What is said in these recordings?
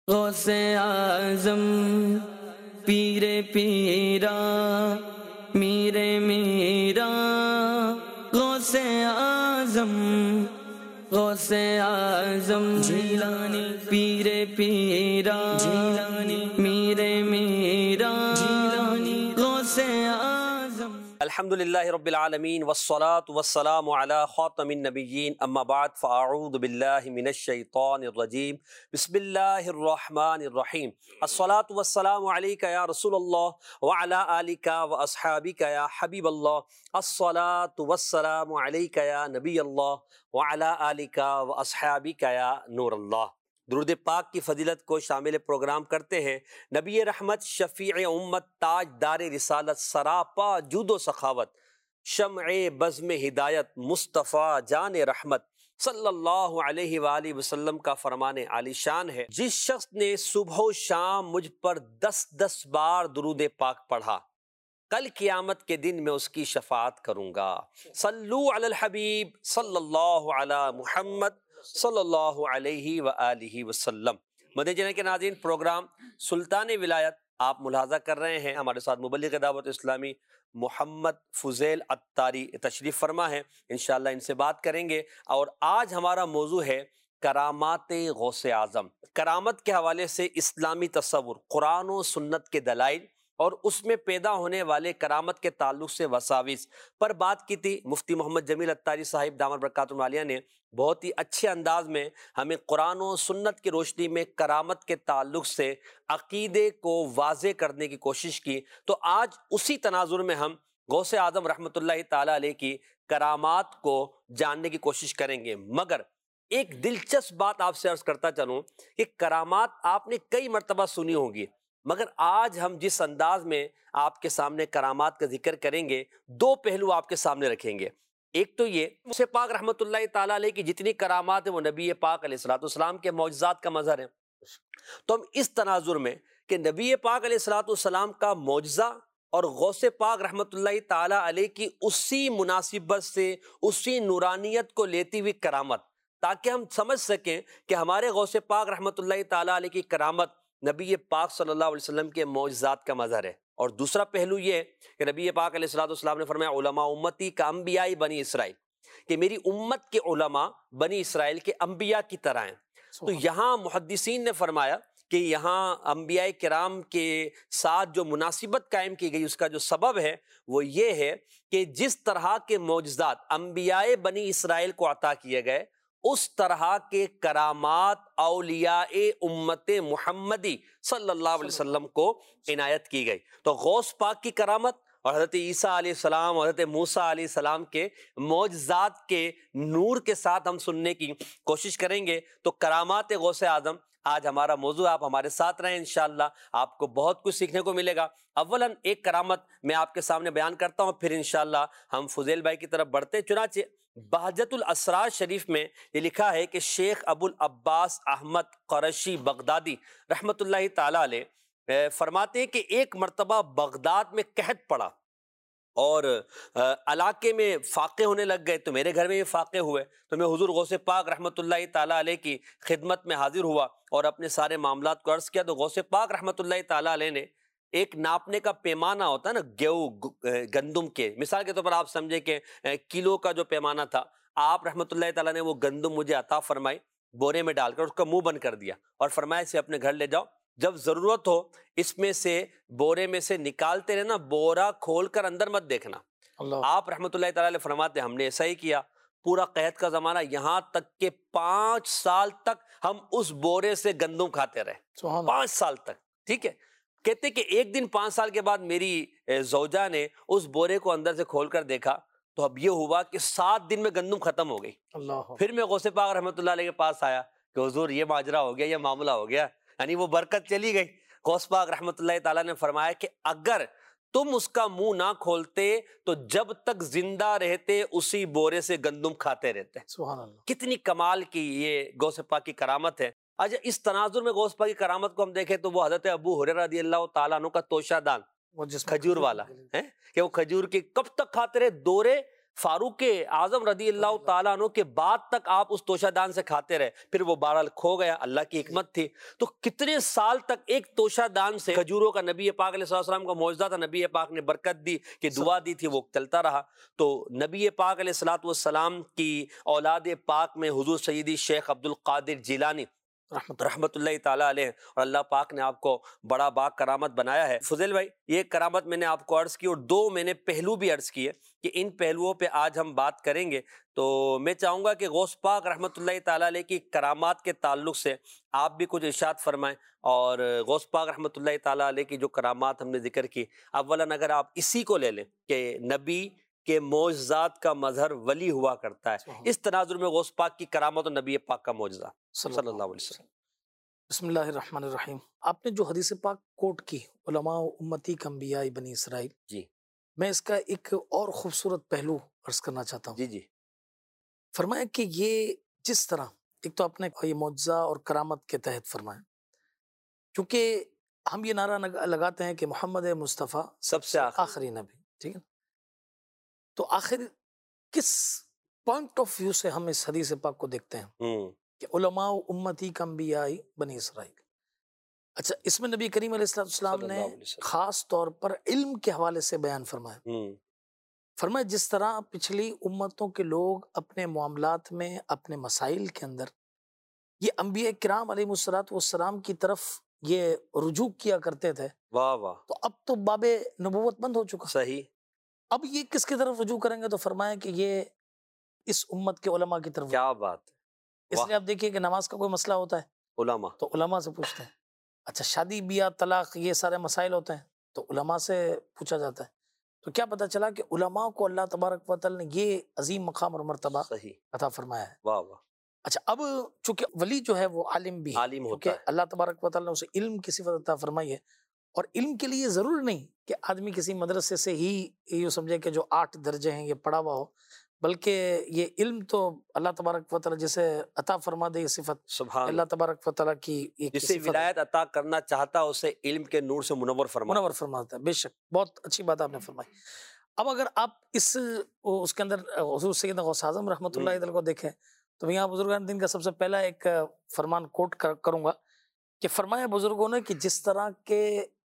غوث اعظم پیر پیرا میر میرا غوث اعظم غوث اعظم جیلانی پیر پیرا جیلانی میر میرا جیلانی غوث اعظم۔ الحمدللہ رب العالمین والصلاة والسلام علی خاتم النبیین، اما بعد فاعوذ باللہ من الشیطان الرجیم، بسم اللہ الرحمن الرحیم۔ الصلاة والسلام علیک یا رسول اللہ وعلی آلک واصحابک یا حبیب اللہ، الصلاة والسلام علیک یا نبی اللہ وعلی آلک واصحابک یا نور اللہ۔ درود پاک کی فضیلت کو شامل پروگرام کرتے ہیں نبی رحمت، شفیع امت، تاج دار رسالت، سراپا جود و سخاوت، شمع بزم ہدایت، مصطفیٰ جان رحمت صلی اللہ علیہ وآلہ وسلم کا فرمان عالی شان ہے، جس شخص نے صبح و شام مجھ پر 10 بار درود پاک پڑھا، کل قیامت کے دن میں اس کی شفاعت کروں گا۔ صلو علی الحبیب صلی اللہ علی محمد صلی اللہ علیہ وآلہ وسلم۔ مدنی چینل کے ناظرین، پروگرام سلطان ولایت آپ ملاحظہ کر رہے ہیں۔ ہمارے ساتھ مبلغ دعوت اسلامی محمد فضیل عطاری تشریف فرما ہے، انشاءاللہ ان سے بات کریں گے۔ اور آج ہمارا موضوع ہے کرامات غوث اعظم۔ کرامت کے حوالے سے اسلامی تصور، قرآن و سنت کے دلائل اور اس میں پیدا ہونے والے کرامت کے تعلق سے وساوس پر بات کی تھی۔ مفتی محمد جمیل عطاری صاحب دامت برکاتہم العالیہ نے بہت ہی اچھے انداز میں ہمیں قرآن و سنت کی روشنی میں کرامت کے تعلق سے عقیدے کو واضح کرنے کی کوشش کی۔ تو آج اسی تناظر میں ہم غوث اعظم رحمۃ اللہ تعالیٰ علیہ کی کرامات کو جاننے کی کوشش کریں گے، مگر ایک دلچسپ بات آپ سے عرض کرتا چلوں کہ کرامات آپ نے کئی مرتبہ سنی ہوں گی، مگر آج ہم جس انداز میں آپ کے سامنے کرامات کا ذکر کریں گے، 2 پہلو آپ کے سامنے رکھیں گے۔ ایک تو یہ غوث پاک رحمۃ اللہ تعالیٰ علیہ کی جتنی کرامات ہیں وہ نبی پاک علیہ الصلوۃ والسلام کے معجزات کا مظہر ہیں۔ تو ہم اس تناظر میں کہ نبی پاک علیہ الصلوۃ والسلام کا معجزہ اور غوث پاک رحمۃ اللہ تعالیٰ علیہ کی اسی مناسبت سے، اسی نورانیت کو لیتی ہوئی کرامت، تاکہ ہم سمجھ سکیں کہ ہمارے غوث پاک رحمۃ اللہ تعالیٰ علیہ کی کرامت نبی پاک صلی اللہ علیہ وسلم کے معجزات کا مظہر ہے۔ اور دوسرا پہلو یہ کہ نبی پاک علیہ الصلوۃ والسلام نے فرمایا علماء امتی کا انبیاء بنی اسرائیل، کہ میری امت کے علماء بنی اسرائیل کے انبیاء کی طرح ہیں۔ تو یہاں محدثین نے فرمایا کہ یہاں انبیاء کرام کے ساتھ جو مناسبت قائم کی گئی، اس کا جو سبب ہے وہ یہ ہے کہ جس طرح کے معجزات انبیاء بنی اسرائیل کو عطا کیے گئے، اس طرح کے کرامات اولیاء امت محمدی صلی اللہ علیہ وسلم کو عنایت کی گئی۔ تو غوث پاک کی کرامت اور حضرت عیسیٰ علیہ السلام اور حضرت موسیٰ علیہ السلام کے معجزات کے نور کے ساتھ ہم سننے کی کوشش کریں گے۔ تو کرامات غوث اعظم آج ہمارا موضوع، آپ ہمارے ساتھ رہیں، انشاءاللہ آپ کو بہت کچھ سیکھنے کو ملے گا۔ اولاً ایک کرامت میں آپ کے سامنے بیان کرتا ہوں، پھر انشاءاللہ ہم فضیل بھائی کی طرف بڑھتے ہیں۔ چنانچہ بہجت الاسرار شریف میں یہ لکھا ہے کہ شیخ ابو العباس احمد قرشی بغدادی رحمۃ اللہ تعالیٰ علیہ فرماتے ہیں کہ ایک مرتبہ بغداد میں قحط پڑا اور علاقے میں فاقے ہونے لگ گئے، تو میرے گھر میں یہ فاقے ہوئے، تو میں حضور غوث پاک رحمۃ اللہ تعالیٰ علیہ کی خدمت میں حاضر ہوا اور اپنے سارے معاملات کو عرض کیا۔ تو غوث پاک رحمۃ اللہ تعالیٰ علیہ نے ایک ناپنے کا پیمانہ ہوتا ہے نا، گیہوں گندم کے، مثال کے طور پر آپ سمجھے کہ کلو کا جو پیمانہ تھا، آپ رحمۃ اللہ تعالیٰ نے وہ گندم مجھے عطا فرمائی، بورے میں ڈال کر اس کا منہ بند کر دیا اور فرمایا اسے اپنے گھر لے جاؤ، جب ضرورت ہو اس میں سے بورے میں سے نکالتے رہنا، بورا کھول کر اندر مت دیکھنا۔ آپ رحمۃ اللہ تعالیٰ فرماتے ہم نے ایسا ہی کیا، پورا قحط کا زمانہ، یہاں تک کہ 5 سال تک ہم اس بورے سے گندم کھاتے رہے، 5 سال تک، ٹھیک ہے۔ کہتے کہ ایک دن 5 سال کے بعد میری زوجہ نے اس بورے کو اندر سے کھول کر دیکھا، تو اب یہ ہوا کہ 7 دن میں گندم ختم ہو گئی۔ پھر میں غوث پاک رحمۃ اللہ علیہ کے پاس آیا کہ حضور یہ ماجرا ہو گیا، یہ معاملہ ہو گیا، یعنی وہ برکت چلی گئی۔ غوث پاک رحمۃ اللہ تعالیٰ نے فرمایا کہ اگر تم اس کا منہ نہ کھولتے تو جب تک زندہ رہتے اسی بورے سے گندم کھاتے رہتے۔ سبحان اللہ، کتنی کمال کی یہ غوث پاک کی کرامت ہے۔ اچھا، اس تناظر میں غوث پاک کی کرامت کو ہم دیکھیں تو وہ حضرت ابو ہریرہ رضی اللہ تعالیٰ عنہ کا توشہ دان، کھجور والا ہے، کہ وہ کھجور کے کب تک کھاتے رہے، دورے فاروق اعظم رضی اللہ تعالیٰ عنہ کے بعد تک آپ اس توشہ دان سے کھاتے رہے، پھر وہ بہرحال کھو گیا، اللہ کی حکمت تھی۔ تو کتنے سال تک ایک توشہ دان سے کھجوروں کا نبی پاک علیہ السلام کا معجزہ تھا، نبی پاک نے برکت دی کہ دعا دی تھی، وہ چلتا رہا۔ تو نبی پاک علیہ الصلوۃ والسلام کی اولاد پاک میں حضور سیدی شیخ عبد القادر جیلانی رحمت اللہ تعالیٰ علیہ، اور اللہ پاک نے آپ کو بڑا با کرامت بنایا ہے۔ فضیل بھائی، یہ کرامت میں نے آپ کو عرض کی، اور دو میں نے پہلو بھی عرض کیے کہ ان پہلوؤں پہ آج ہم بات کریں گے۔ تو میں چاہوں گا کہ غوث پاک رحمت اللہ تعالیٰ علیہ کی کرامات کے تعلق سے آپ بھی کچھ ارشاد فرمائیں، اور غوث پاک رحمت اللہ تعالیٰ علیہ کی جو کرامات ہم نے ذکر کی، اولاً اگر آپ اسی کو لے لیں کہ نبی کہ معجزات کا مظہر ولی ہوا کرتا ہے، اس تناظر میں غوث پاک کی کرامت اور نبی پاک کا معجزہ صلی اللہ علیہ وسلم۔ بسم اللہ الرحمن الرحیم۔ آپ نے جو حدیث پاک کوٹ کی، علماء امتی کانبیاء بنی اسرائیل، جی، میں اس کا ایک اور خوبصورت پہلو عرض کرنا چاہتا ہوں۔ جی جی، فرمایا کہ یہ جس طرح ایک تو آپ نے یہ معجزہ اور کرامت کے تحت فرمایا، کیونکہ ہم یہ نعرہ لگاتے ہیں کہ محمد مصطفیٰ سب سے آخری نبی، ٹھیک ہے، تو آخر کس پوائنٹ آف ویو سے ہم اس حدیث پاک کو دیکھتے ہیں کہ علماء امتی کانبیاء بنی اسرائیل؟ اچھا، اس میں نبی کریم علیہ السلام نے خاص طور پر علم کے حوالے سے بیان فرمایا۔ فرمایا جس طرح پچھلی امتوں کے لوگ اپنے معاملات میں، اپنے مسائل کے اندر یہ انبیاء کرام علیہ السلام کی طرف یہ رجوع کیا کرتے تھے، واہ واہ، تو اب تو باب نبوت بند ہو چکا، صحیح، اب یہ کس کی طرف رجوع کریں گے؟ تو فرمایا کہ یہ اس امت کے علماء کی طرف۔ کیا بات ہے! اس لیے آپ دیکھیے کہ نماز کا کوئی مسئلہ ہوتا ہے علماء تو علماء سے پوچھتے ہیں، اچھا شادی بیاہ طلاق یہ سارے مسائل ہوتے ہیں تو علماء سے پوچھا جاتا ہے۔ تو کیا پتہ چلا کہ علماء کو اللہ تبارک و تعالی نے یہ عظیم مقام اور مرتبہ صحیح عطا فرمایا ہے۔ واہ واہ، اچھا، اب چونکہ ولی جو ہے وہ عالم بھی عالم ہوتا کیونکہ اللہ تبارک و تعالی نے اسے علم کی صفت عطا فرمائی ہے، اور علم کے لیے ضروری نہیں کہ آدمی کسی مدرسے سے ہی یہ سمجھے کہ جو 8 درجے ہیں یہ پڑھا ہوا ہو، بلکہ یہ علم تو اللہ تبارک و تعالی جسے عطا فرما دے، یہ صفت سبحان اللہ تبارک و تعالی کی ایک جسے صفت ولایت عطا کرنا چاہتا اسے علم کے نور سے منور فرما۔ منور فرماتا ہے۔ بے شک، بہت اچھی بات آپ نے فرمائی۔ اب اگر آپ اس کے اندر حضور سیدنا غوث اعظم رحمۃ اللہ علیہ کو دیکھیں تو میں یہاں بزرگان دین کا سب سے پہلا ایک فرمان کوٹ کروں گا کہ فرمایا بزرگوں نے کہ جس طرح کے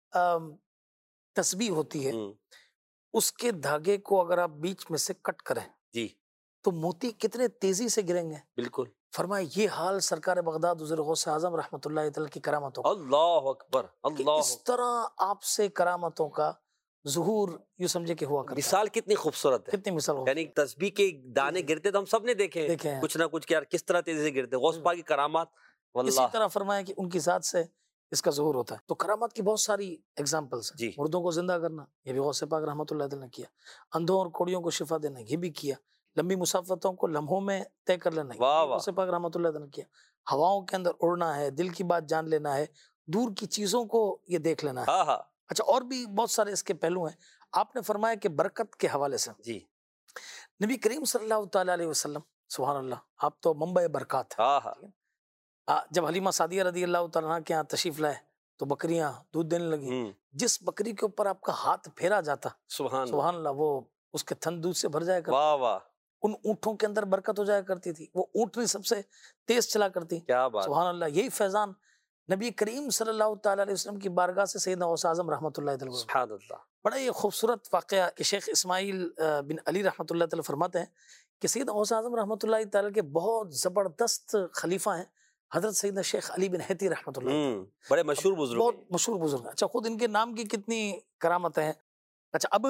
تسبیح ہوتی ہے اس کے دھاگے کو اگر آپ بیچ میں سے کٹ کریں جی تو موتی کتنے تیزی سے گریں گے۔ بالکل، فرمایا یہ حال سرکار بغداد حضور غوث اعظم رحمۃ اللہ تعالی کی کرامتوں، اللہ اکبر، کہ اللہ اس طرح آپ سے کرامتوں کا ظہور یوں سمجھے کہ ہوا کرتا ہے۔ مثال کتنی خوبصورت ہے، کتنی مثال ہو، یعنی تسبیح کے دانے گرتے تو ہم سب نے دیکھے دیکھے ہیں۔ کچھ نہ کچھ کہ یار کس طرح تیزی سے گرتے، غوث پاک کی کرامات اسی واللہ طرح فرمایا کہ ان کی ذات سے اس کا ظہور ہوتا ہے۔ تو کرامات کی بہت ساری ایگزامپلس ہیں۔ جی، مردوں کو زندہ کرنا یہ بھی غوث پاک رحمۃ اللہ علیہ نے کیا، اندھوں اور کوڑیوں کو شفا دینا یہ بھی کیا، لمبی مسافتوں کو لمحوں میں طے کر لینا یہ واہ بھی واہ، غوث پاک رحمۃ اللہ علیہ نے کیا، ہواؤں کے اندر اڑنا ہے، دل کی بات جان لینا ہے، دور کی چیزوں کو یہ دیکھ لینا ہے۔ ہاں ہاں، اچھا، اور بھی بہت سارے اس کے پہلو ہیں۔ آپ نے فرمایا کہ برکت کے حوالے سے جی، نبی کریم صلی اللہ تعالیٰ علیہ وسلم، سبحان اللہ، آپ تو منبع برکات ہیں۔ ہاں ہاں، جب حلیمہ سعدیہ رضی اللہ تعالیٰ عنہ کے یہاں تشریف لائے تو بکریاں دودھ دینے لگیں، جس بکری کے اوپر آپ کا ہاتھ پھیرا جاتا سبحان اللہ وہ اس کے تھن دودھ سے بھر جایا کرتا، واہ واہ، ان اونٹوں کے اندر برکت ہو جایا کرتی تھی، وہ اونٹنی سب سے تیز چلا کرتی، کیا بات، سبحان اللہ۔ یہی فیضان نبی کریم صلی اللہ تعالیٰ علیہ وسلم کی بارگاہ سے سیدنا غوث اعظم رحمۃ اللہ علیہ سبحان اللہ، بڑا یہ خوبصورت واقعہ کہ شیخ اسماعیل بن علی رحمۃ اللہ تعالی فرماتے ہیں کہ سیدنا غوث اعظم رحمۃ اللہ تعالی کے بہت زبردست خلیفہ ہیں حضرت سیدنا شیخ علی بن حیتی رحمۃ اللہ، بڑے مشہور بزرگ، بہت مشہور بزرگ ہیں۔ اچھا، خود ان کے نام کی کتنی کرامتیں ہیں۔ اچھا، اب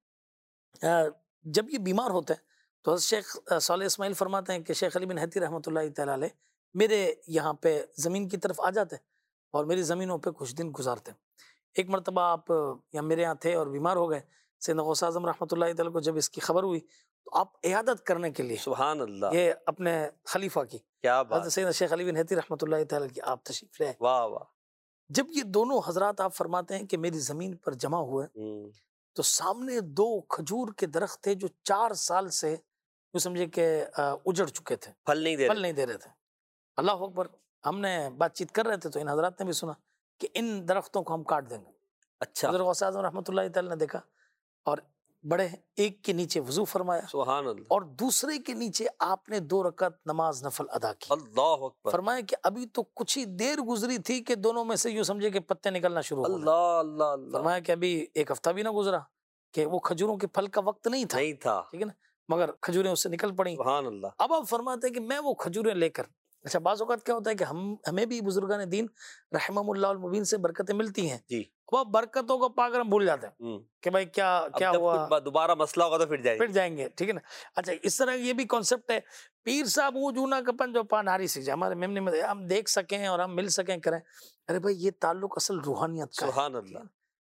جب یہ بیمار ہوتے ہیں تو حضرت شیخ صالح اسماعیل فرماتے ہیں کہ شیخ علی بن حیتی رحمۃ اللہ تعالی علیہ میرے یہاں پہ زمین کی طرف آ جاتے اور میری زمینوں پہ کچھ دن گزارتے۔ ایک مرتبہ آپ یہاں میرے یہاں تھے اور بیمار ہو گئے، سیدنا غوث اعظم رحمۃ اللہ تعالی کو جب اس کی خبر ہوئی تو آپ عیادت کرنے کے لیے سبحان اللہ، یہ اپنے خلیفہ کی کیا بات، حضرت سیدنا شیخ علی بن حیتی رحمۃ اللہ تعالی کی آپ تشریف لے آئے۔ واہ واہ، جب یہ دونوں حضرات آپ فرماتے ہیں کہ میری زمین پر جمع ہوئے تو سامنے 2 کھجور کے درخت تھے جو 4 سال سے یوں سمجھے کہ اجڑ چکے تھے، پھل نہیں دے رہے تھے۔ اللہ اکبر، ہم نے بات چیت کر رہے تھے تو ان حضرات نے بھی سنا کہ ان درختوں کو ہم کاٹ دیں گے۔ اچھا، حضرت غوث اعظم رحمۃ اللہ تعالی نے دیکھا اور بڑے ہیں، ایک کے نیچے وضو فرمایا سبحان اللہ، اور دوسرے کے نیچے آپ نے 2 رکعت نماز نفل ادا کی. اللہ اکبر، فرمایا کہ ابھی تو کچھ ہی دیر گزری تھی کہ دونوں میں سے یوں سمجھے کہ پتے نکلنا شروع ہو گئے. اللہ اللہ اللہ، فرمایا کہ ابھی ایک ہفتہ بھی نہ گزرا کہ وہ کھجوروں کے پھل کا وقت نہیں تھا، نہیں تھا، ٹھیک ہے نا، مگر کھجوریں اس سے نکل پڑیں. سبحان اللہ، اب آپ فرماتے ہیں کہ میں وہ کھجوریں لے کر، اچھا بعض اوقات کیا ہوتا ہے کہ ہمیں بھی بزرگان دین رحمہم اللہ المبین سے برکتیں ملتی ہیں، جی، وہ برکتوں کو پا کر ہم بھول جاتے ہیں کہ بھائی کیا جب ہوا، کچھ دوبارہ مسئلہ ہوگا تو پھر جائیں گے، ٹھیک ہے نا. اچھا اس طرح یہ بھی کانسیپٹ ہے، پیر صاحب وہ جونا کپن جو پاناری سے ہمارے میمنے میں ہم دیکھ سکیں اور ہم مل سکیں کریں. ارے بھائی یہ تعلق اصل روحانیت کا ہے. سبحان اللہ،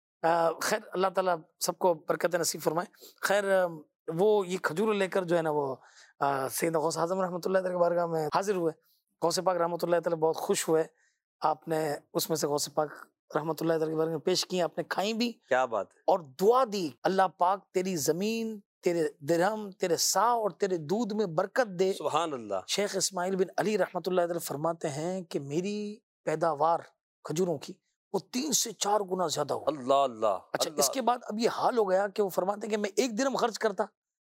خیر اللہ تعالیٰ سب کو برکت نصیب فرمائے. خیر وہ یہ کھجور لے کر جو ہے نا وہ سیدنا غوث اعظم رحمۃ اللہ تعالیٰ کی بارگاہ میں حاضر ہوئے. غوث پاک رحمۃ اللہ تعالیٰ بہت خوش ہوئے، آپ نے اس میں سے غوث پاک رحمۃ اللہ تعالیٰ کی بارگاہ میں پیش کی، آپ نے کھائیں بھی، کیا بات ہے، اور دعا دی اللہ پاک تیری زمین، تیرے درہم، تیرے سا اور تیرے دودھ میں برکت دے. سبحان اللہ، شیخ اسماعیل بن علی رحمۃ اللہ تعالیٰ فرماتے ہیں کہ میری پیداوار کھجوروں کی وہ 3 سے 4 گنا زیادہ ہو. اللہ اللہ، اچھا اس کے بعد اب یہ حال ہو گیا کہ وہ فرماتے ہیں کہ میں 1 درہم خرچ کرتا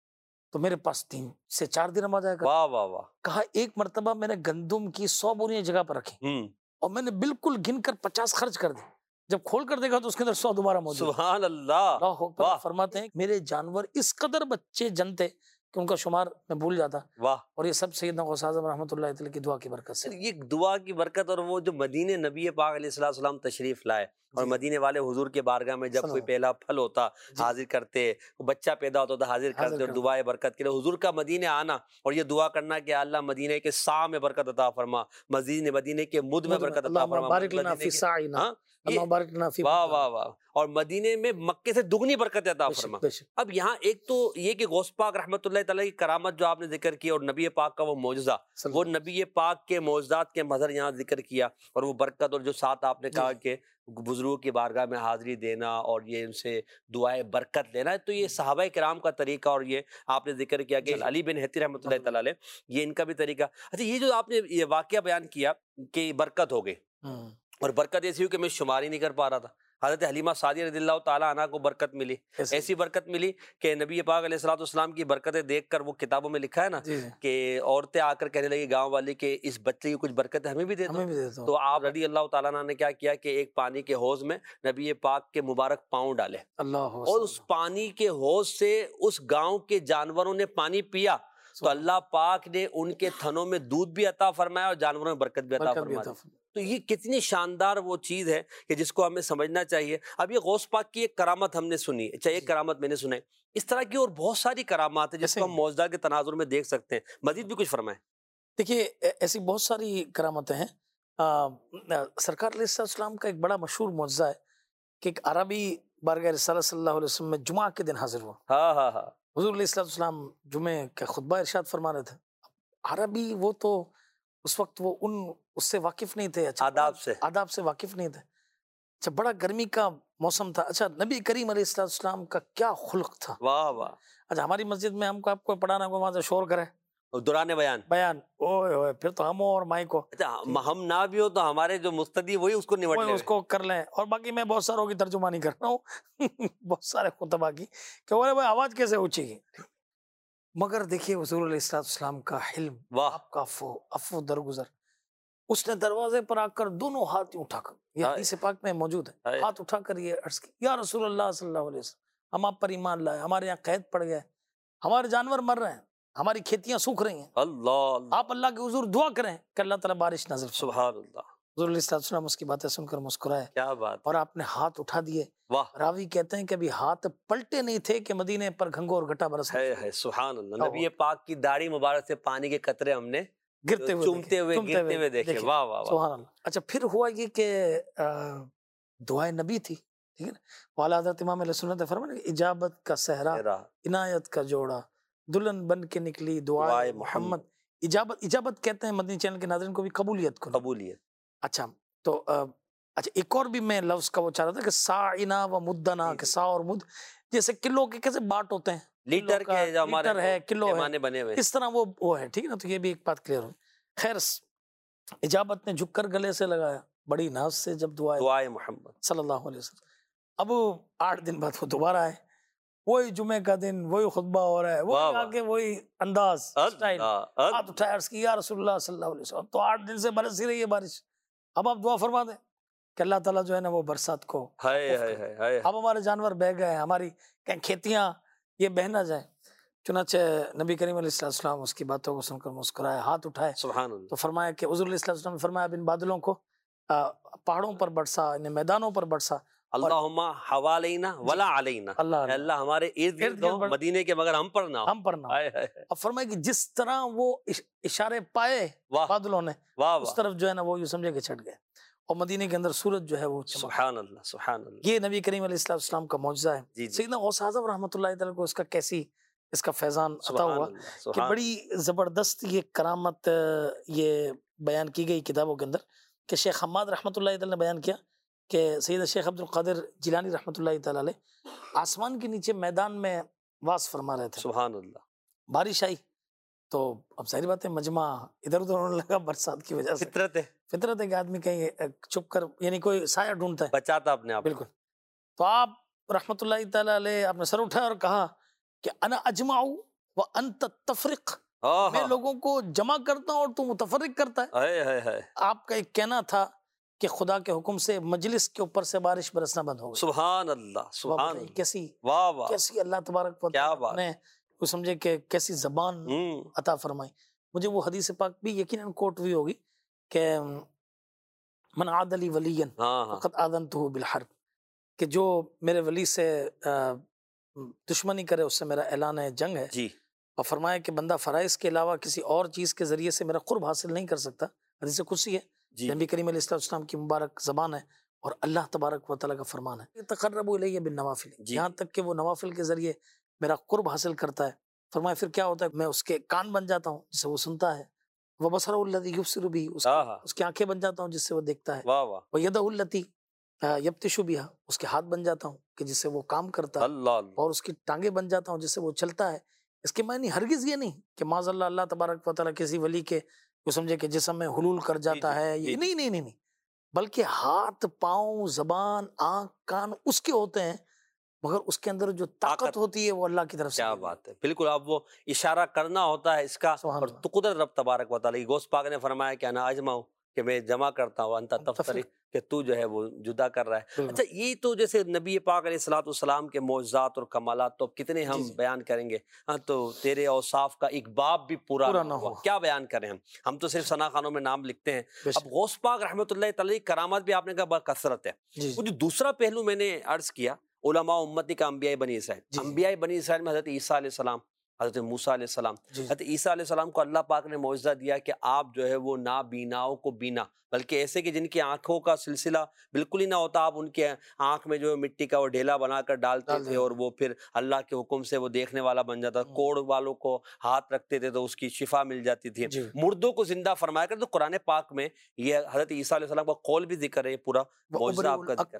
تو میرے پاس 3 سے 4 درہم آ جایا کرتا. واہ واہ واہ، کہا ایک مرتبہ میں نے گندم کی 100 بوریاں جگہ پر رکھی اور میں نے بالکل گن کر 50 خرچ کر دی. جب کھول کر دیکھا تو اس کے اندر 100 دوبارہ موجود. سبحان اللہ، اللہ اکبر. فرماتے ہیں میرے جانور اس قدر بچے جنتے کہ ان کا شمار میں بھول جاتا. واہ، اور یہ سب سیدنا غوث اعظم رحمۃ اللہ تعالیٰ کی دعا کی برکت سے. یہ دعا کی برکت، اور وہ جو مدینے نبی پاک علیہ السلام تشریف لائے اور مدینے والے حضور کے بارگاہ میں جب کوئی پہلا پھل ہوتا حاضر کرتے، بچہ پیدا ہوتا تھا حاضر کرتے اور دعائے برکت کے لیے حضور کا مدینے آنا اور یہ دعا کرنا کہ اللہ مدینے کے سا میں برکت عطا فرما، مدینے کے مد میں برکت عطا فرما، بارک لنا فی سعینا، اللہ بارک لنا فی. واہ واہ واہ، اور مدینے میں مکے سے دگنی برکت عطا فرما. اب یہاں ایک تو یہ کہ غوث پاک رحمۃ اللہ تعالیٰ کی کرامت جو آپ نے ذکر کی اور نبی پاک کا وہ معجزہ، وہ نبی پاک کے معجزات کے مظہر یہاں ذکر کیا، اور وہ برکت اور جو ساتھ آپ نے کہا کہ بزرگوں کی بارگاہ میں حاضری دینا اور یہ ان سے دعائے برکت لینا، تو یہ صحابہ کرام کا طریقہ، اور یہ آپ نے ذکر کیا کہ علی بن حتی رحمۃ اللہ تعالیٰ علیہ یہ ان کا بھی طریقہ. اچھا یہ جو آپ نے یہ واقعہ بیان کیا کہ برکت ہو گئی، اور برکت ایسی ہوئی کہ میں شمار ہی نہیں کر پا رہا تھا. حضرت حلیمہ سعدیہ رضی اللہ تعالیٰ عنہ کو برکت ملی، ایسی برکت ملی کہ نبی پاک علیہ الصلوۃ والسلام کی برکتیں دیکھ کر وہ کتابوں میں لکھا ہے نا کہ عورتیں آ کر کہنے لگی گاؤں والی کہ اس بچے کی کچھ برکتیں ہمیں بھی دے دو. تو آپ رضی اللہ تعالیٰ عنہ نے کیا کیا کہ ایک پانی کے حوض میں نبی پاک کے مبارک پاؤں ڈالے، اور اس پانی کے حوض سے اس گاؤں کے جانوروں نے پانی پیا، تو اللہ پاک نے ان کے تھنوں میں دودھ بھی عطا فرمایا اور جانوروں میں برکت بھی عطا فرمایا. تو یہ کتنی شاندار وہ چیز ہے کہ جس کو ہمیں سمجھنا چاہیے. اب یہ غوث پاک کی ایک کرامت ہم نے سنی، اچھا ایک کرامت میں نے سنائی، اس طرح کی اور بہت ساری کرامات ہیں جس کو ہم معجزہ کے تناظر میں دیکھ سکتے ہیں. مزید بھی کچھ فرمائیں. دیکھیے ایسی بہت ساری کرامتیں ہیں. سرکار علیہ السلام کا ایک بڑا مشہور معجزہ ہے کہ ایک عربی بارگاہ رسالت صلی اللہ علیہ وسلم میں جمعہ کے دن حاضر ہوا. ہاں حضور علیہ السلام جمعے کا خطبہ ارشاد فرما رہے تھے. عربی وہ تو اس وقت وہ اس سے واقف نہیں تھے، آداب سے واقف نہیں تھے. اچھا بڑا گرمی کا موسم تھا. اچھا نبی کریم علیہ السلام کا کیا خلق تھا. واہ واہ. اچھا ہماری مسجد میں ہم کو آپ کو پڑھانا کو وہاں سے شور کرے دوران بیان اوئے پھر تو ہم اور مائی کو، ہم نہ بھی ہو تو ہمارے جو مستدی وہی اس کو نمٹ لیں، اس کو کر لیں. اور باقی میں بہت ساروں کی ترجمانی کر رہا ہوں بہت سارے خطبہ کی کہ بھائی آواز کیسے اونچی گی. مگر دیکھیے حضور علیہ السلام کا حلم، آپ کا عفو درگزر. اس نے دروازے پر آ کر دونوں ہاتھ اٹھا کر، یہ حدیث پاک میں موجود ہے، ہاتھ اٹھا کر یہ عرض کی یا رسول اللہ صلی اللہ علیہ وسلم، ہم آپ پر ایمان لائے، ہمارے یہاں قید پڑ گیا ہے، ہمارے جانور مر رہے ہیں، ہماری کھیتیاں سوکھ رہی ہیں، اللہ آپ اللہ کے حضور دعا کریں کہ اللہ تعالیٰ بارش نازل فرمائے. سبحان اللہ. حضور علیہ السلام اس کی باتیں سن کر مسکرائے، کیا بات، اور آپ نے ہاتھ اٹھا دیے. واہ. راوی کہتے ہیں کہ ابھی ہاتھ پلٹے نہیں تھے کہ مدینے پر گھنگور گھٹا برس ہے. سبحان اللہ. نبی پاک کی داڑھی مبارک سے پانی کے قطرے ہم نے گرتے ہوئے دیکھے. واہ واہ سبحان اللہ. اچھا پھر ہوا یہ کہ دعائے نبی تھی، ٹھیک ہے نا. والا حضرت امام علیہ سنت فرمایا اجابت کا صحرا، عنایت کا جوڑا، دلہن بن کے نکلی دعائے محمد. اجابت کہتے ہیں مدنی چینل کے ناظرین کو بھی قبولیت کو. اچھا تو اچھا ایک اور بھی میں لفظ کا وہ چاہ رہا تھا کہ ساعنا و مدنا، کہ سا اور مد جیسے کلو کے کیسے باٹ ہوتے ہیں، لیٹر کے جو ہمارے ہے، کلو ہے، بنے ہوئے اس طرح وہ ہے، ٹھیک ہے نا. تو یہ بھی ایک بات کلیئر ہو. خیر اجابت نے جھک کر گلے سے لگایا بڑی ناز سے جب دعائے محمد صلی اللہ علیہ وسلم. اب 8 دن بعد وہ دوبارہ آئے وہی جمعے کا دن وہی خطبہ ہو رہا ہے، واہ وہی واہ۔ آ کے وہی انداز اسٹائل، اللہ، ہاتھ اٹھائے عرض کی یا رسول اللہ صلی اللہ علیہ وسلم، تو 8 دن سے برس ہی رہی ہے بارش، اب آپ دعا فرما دیں کہ اللہ تعالیٰ جو ہے نا وہ برسات کو ہائے موقوف ہائے کرے۔ ہائے، اب ہمارے جانور بہ گئے ہیں، ہماری کہیں کھیتیاں یہ بہ نہ جائیں۔ چنانچہ نبی کریم علیہ السلام اس کی باتوں کو سن کر مسکرائے، ہاتھ اٹھائے سبحان اللہ، تو فرمایا کہ حضور علیہ السلام نے فرمایا اب ان بادلوں کو پہاڑوں پر برسا، انہیں میدانوں پر برسا، اللہم حوالینا ولا علینا، اللہ اے اللہ ہمارے ارد گرد ہو مدینے کے مگر ہم پر نہ ہو، ہم پر نہ ہو۔ ہائے ہائے، اب فرمایا کہ جس طرح وہ اشارے پائے واہ بادلوں نے واہ اس واہ، طرف جو ہے نا وہ یوں سمجھے کہ چھٹ گئے، اور مدینے کے اندر سورج جو ہے وہ چمک۔ سبحان اللہ سبحان اللہ، یہ نبی کریم علیہ السلام کا معجزہ ہے۔ جی جی، سیدنا غوث اعظم رحمۃ اللہ تعالیٰ کو اس کا کیسی اس کا فیضان عطا سبحان ہوا اللہ کہ سبحان، بڑی زبردست یہ کرامت یہ بیان کی گئی کتابوں کے اندر، کہ شیخ حماد رحمۃ اللہ تعالیٰ نے بیان کیا کہ سید شیخ عبد القادر جیلانی رحمۃ اللہ تعالیٰ علیہ آسمان کے نیچے میدان میں واز فرما رہے تھے، سبحان اللہ، بارش آئی تو اب ظاہری بات ہے مجمع ادھر ادھر ہونے لگا برسات کی وجہ سے، فطرت ہے، فطرت ہے کہ آدمی کہیں چھپ کر یعنی کوئی سایہ ڈھونڈتا ہے، بچاتا اپنے آپ کو، بالکل۔ تو آپ رحمۃ اللہ تعالیٰ علیہ آپ نے سر اٹھایا اور کہا کہ انا اجمع وانت تفرق، میں لوگوں کو جمع کرتا ہوں اور تو متفرق کرتا ہے۔ ہائے ہائے ہائے، آپ کا ایک کہنا تھا کہ خدا کے حکم سے مجلس کے اوپر سے بارش برسنا بند ہو گئی، سبحان اللہ سبحان اللہ، کیسی واہ واہ، کیسی اللہ تبارک و کیا تعالیٰ بات، نے وہ سمجھے کہ کیسی زبان عطا فرمائی۔ مجھے وہ حدیث پاک بھی یقیناً کوٹ ہوئی ہوگی کہ من عاد لی ولیا ہاں ہاں، فقد آذنتہ بالحرب، کہ جو میرے ولی سے دشمنی کرے اس سے میرا اعلان جنگ ہے، جی، اور فرمایا کہ بندہ فرائض کے علاوہ کسی اور چیز کے ذریعے سے میرا قرب حاصل نہیں کر سکتا، حدیث قدسی ہے، جی، نبی کریم علیہ السلام کی مبارک زبان ہے اور اللہ تبارک و تعالیٰ کا فرمان ہے، تقربوا الیہ بالنوافل، جی، یہاں تک کہ وہ نوافل کے ذریعے میرا قرب حاصل کرتا ہے۔ فرمایا پھر کیا ہوتا ہے، میں اس کے کان بن جاتا ہوں جس سے وہ سنتا ہے، وبصرہ الذی یبصر بہ، ہاں اس کی آنکھیں بن جاتا ہوں جس سے وہ دیکھتا ہے، واہ واہ، ویدہ التی یبطش بہا، اس کے ہاتھ بن جاتا ہوں کہ جس سے وہ کام کرتا ہے، اللہ اللہ، اور اس کی ٹانگیں بن جاتا ہوں جس سے وہ چلتا ہے۔ اس کے معنی ہرگز یہ نہیں کہ معاذ اللہ اللہ تبارک و تعالیٰ کسی ولی کے وہ سمجھے کہ جسم میں حلول کر جاتا جی، ہے، جی، یہ جی، نہیں نہیں نہیں نہیں، بلکہ ہاتھ پاؤں زبان آنکھ کان اس کے ہوتے ہیں، مگر اس کے اندر جو طاقت ہوتی ہے وہ اللہ کی طرف سے۔ کیا بات ہے، بالکل، اب وہ اشارہ کرنا ہوتا ہے اس کا، سبحان اور اللہ۔ تو قدرت رب تبارک و تعالیٰ کی، غوث پاک نے فرمایا کہ انا اجمع، کہ میں جمع کرتا ہوں، انت تفتری، کہ تو جو ہے وہ جدا کر رہا ہے۔ بالکل۔ اچھا، یہ تو جیسے نبی پاک علیہ الصلوۃ والسلام کے معجزات اور کمالات تو کتنے ہم جی۔ بیان کریں گے، ہاں، تو تیرے اوصاف کا ایک باب بھی پورا نہ ہوا، کیا بیان کریں ہم تو صرف ثنا خانوں میں نام لکھتے ہیں۔ اب غوث پاک رحمۃ اللہ تعالیٰ کی کرامات بھی آپ نے کہا بڑا کثرت ہے، وہ جو دوسرا پہلو میں نے عرض کیا، علماء امتی کا انبیاء بنی اسرائیل، انبیاء بنی اسرائیل میں حضرت عیسیٰ علیہ السلام، حضرت موسیٰ علیہ السلام، حضرت عیسیٰ علیہ السلام کو اللہ پاک نے معجزہ دیا کہ آپ جو ہے وہ نابیناؤں کو بینا، بلکہ ایسے کہ جن کی آنکھوں کا سلسلہ بالکل ہی نہ ہوتا، آپ ان کے آنکھ میں جو ہے مٹی کا وہ ڈھیلا بنا کر ڈالتے تھے اور وہ پھر اللہ کے حکم سے وہ دیکھنے والا بن جاتا، کوڑ والوں کو ہاتھ رکھتے تھے تو اس کی شفا مل جاتی تھی، مردوں کو زندہ فرمایا کرتے۔ تو قرآن پاک میں یہ حضرت عیسیٰ علیہ السلام کا قول بھی ذکر ہے، یہ پورا معجزہ آپ کا ذکر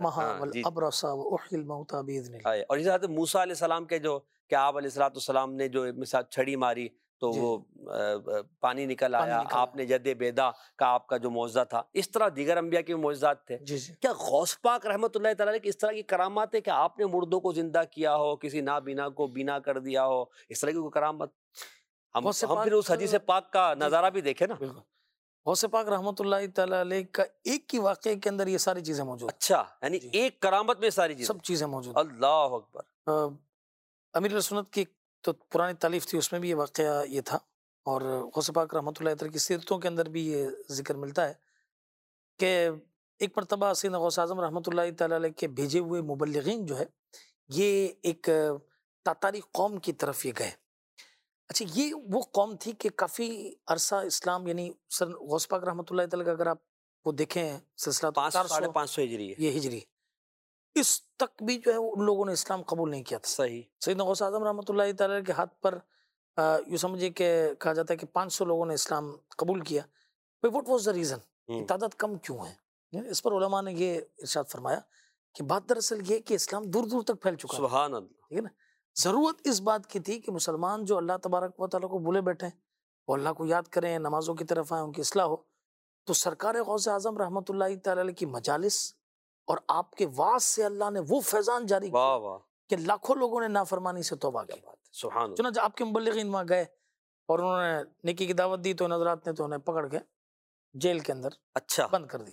ہے۔ اور اس حضرت موسیٰ علیہ السلام کے جو کہ آپ علیہ السلام نے جو مثال چھڑی ماری تو وہ پانی نکل آیا، آپ نے ید بیدا کا آپ کا جو معجزہ تھا، اس طرح دیگر انبیاء کے معجزات تھے۔ کیا غوث پاک رحمۃ اللہ تعالیٰ کی اس طرح کی کرامات ہے کہ آپ نے مردوں کو زندہ کیا ہو، کسی نابینا کو بینا کر دیا ہو، اس طرح کی کوئی کرامت؟ ہم پھر اس حدیث پاک کا نظارہ بھی دیکھیں نا۔ غوث پاک رحمۃ اللہ تعالیٰ علیہ کا ایک ہی واقعے کے اندر یہ ساری چیزیں موجود۔ اچھا، یعنی ایک کرامت میں ساری چیزیں، سب چیزیں موجود۔ اللہ اکبر۔ امیر سنت کی تو پرانی تالیف تھی، اس میں بھی یہ واقعہ یہ تھا، اور غوث پاک رحمۃ اللہ تعالیٰ کی سیرتوں کے اندر بھی یہ ذکر ملتا ہے کہ ایک مرتبہ سیدنا غوث اعظم رحمۃ اللہ تعالیٰ علیہ کے بھیجے ہوئے مبلغین جو ہے یہ ایک تاتاری قوم کی طرف یہ گئے۔ اچھا، یہ وہ قوم تھی کہ کافی عرصہ اسلام، یعنی سر غوث پاک رحمۃ اللہ تعالیٰ کا اگر آپ وہ دیکھیں سلسلہ 550 ہجری ہے، یہ ہجری، اس تک بھی جو ہے ان لوگوں نے اسلام قبول نہیں کیا تھا۔ صحیح۔ سیدنا غوث اعظم رحمۃ اللہ تعالیٰ کے ہاتھ پر یوں سمجھے کہ کہا جاتا ہے کہ 500 لوگوں نے اسلام قبول کیا۔ واٹ واز دا ریزن، تعداد کم کیوں ہے؟ اس پر علماء نے یہ ارشاد فرمایا کہ بات دراصل یہ کہ اسلام دور دور تک پھیل چکا، سبحان اللہ، ٹھیک ہے نا۔ ضرورت اس بات کی تھی کہ مسلمان جو اللہ تبارک و تعالیٰ کو بھولے بیٹھے وہ اللہ کو یاد کریں، نمازوں کی طرف آئیں، ان کی اصلاح ہو۔ تو سرکار غوث اعظم رحمۃ اللہ تعالیٰ کی مجالس اور آپ کے واعظ سے اللہ نے وہ فیضان جاری کیا کہ لاکھوں لوگوں نے نافرمانی سے توبہ کی. سبحان اللہ. چنانچہ آپ کے مبلغین وہاں گئے اور انہوں نے نیکی کی دعوت دی تو حضرات نے تو انہیں پکڑ کے جیل کے اندر اچھا بند کر دی.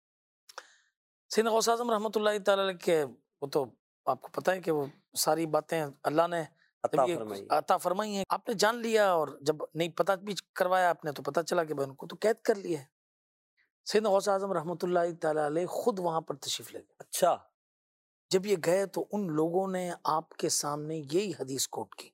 سیدنا غوث اعظم رحمۃ اللہ تعالی علیہ کے وہ تو آپ کو پتہ ہے کہ وہ ساری باتیں اللہ نے عطا فرمائی ہیں. آپ نے جان لیا اور جب نہیں پتہ بھی کروایا آپ نے تو پتہ چلا کہ ان کو تو قید کر لیا ہے. سیدنا غوث اعظم رحمۃ اللہ تعالی علیہ خود وہاں پر تشریف لے گئے. اچھا. جب یہ گئے تو ان لوگوں نے آپ کے سامنے یہی حدیث کوٹ کی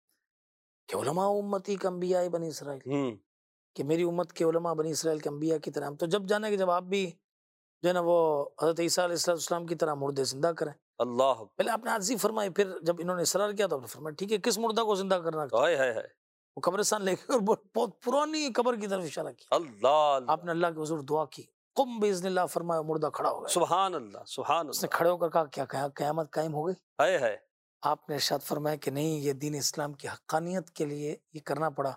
کہ علماء امتی کا انبیاء بنی اسرائیل، کہ میری امت کے علماء بنی اسرائیل کے انبیاء کی طرح. تو جب جانے کہ جب آپ بھی جو ہے نا وہ حضرت عیسیٰ علیہ السلام کی طرح مردے زندہ کریں. اللہ پہلے آپ نے عاجزی فرمائی، پھر جب انہوں نے اصرار کیا تو آپ نے فرمایا ٹھیک ہے کس مردہ کو زندہ کرنا. وہ قبرستان لے کے اور بہت پرانی قبر کی طرف اشارہ کیا. اللہ آپ نے اللہ کے حضور دعا کی، قم باذن اللہ فرمایا، مردہ کھڑا ہو گیا. سبحان اللہ سبحان اس نے اللہ. کھڑے ہو کر کہا کیا قیامت قائم ہو گئی؟ ہے آپ نے ارشاد فرمایا کہ نہیں، یہ دین اسلام کی حقانیت کے لیے یہ کرنا پڑا.